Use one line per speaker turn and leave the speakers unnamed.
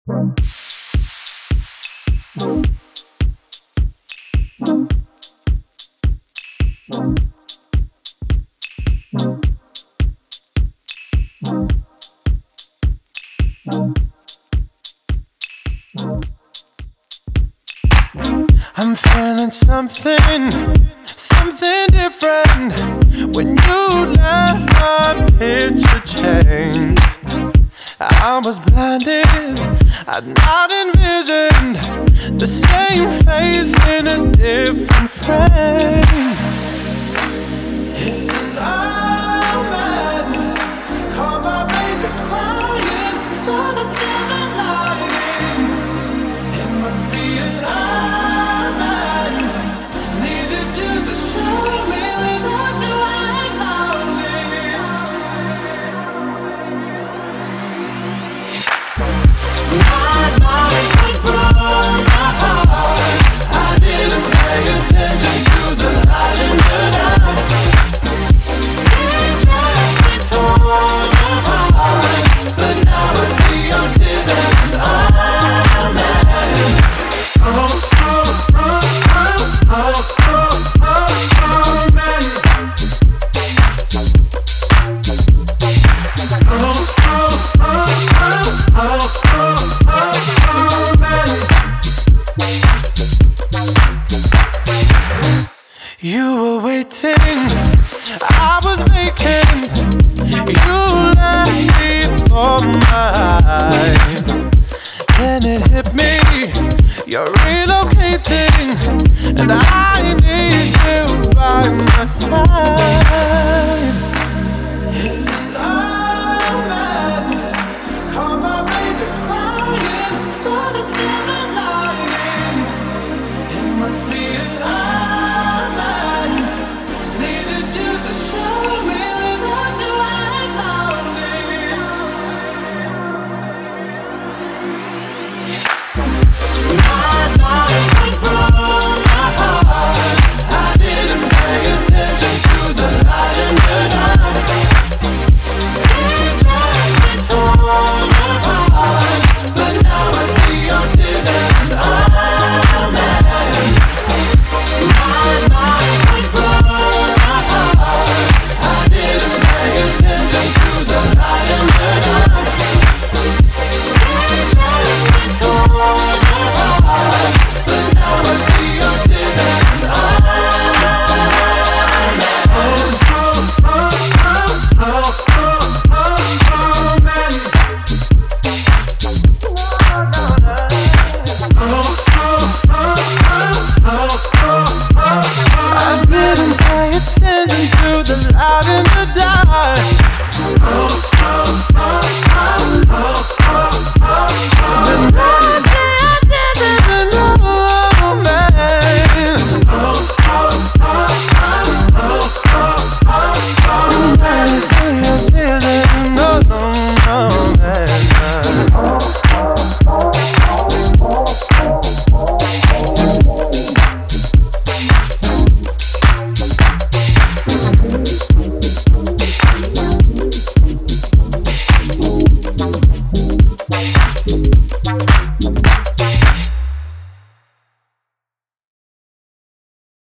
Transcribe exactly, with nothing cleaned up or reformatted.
I'm feeling something, something different. When you left, my picture changed. I was blinded, I'd not envisioned the same face in a different frame. It's an omen, call my baby crying, saw the silver lining. It must be an omen, needed you to show me without you I'm lonely. My life was broken, my heart, I didn't pay attention to the light in the dark. It left me torn apart, but now I see your tears and I'm mad. Oh, oh, oh, oh, oh, oh, oh, oh, man. Oh, oh, oh, oh, oh, oh, oh, man. You were waiting, I was vacant. You left before my eyes. Then it hit me, you're relocating, and I need you by my side.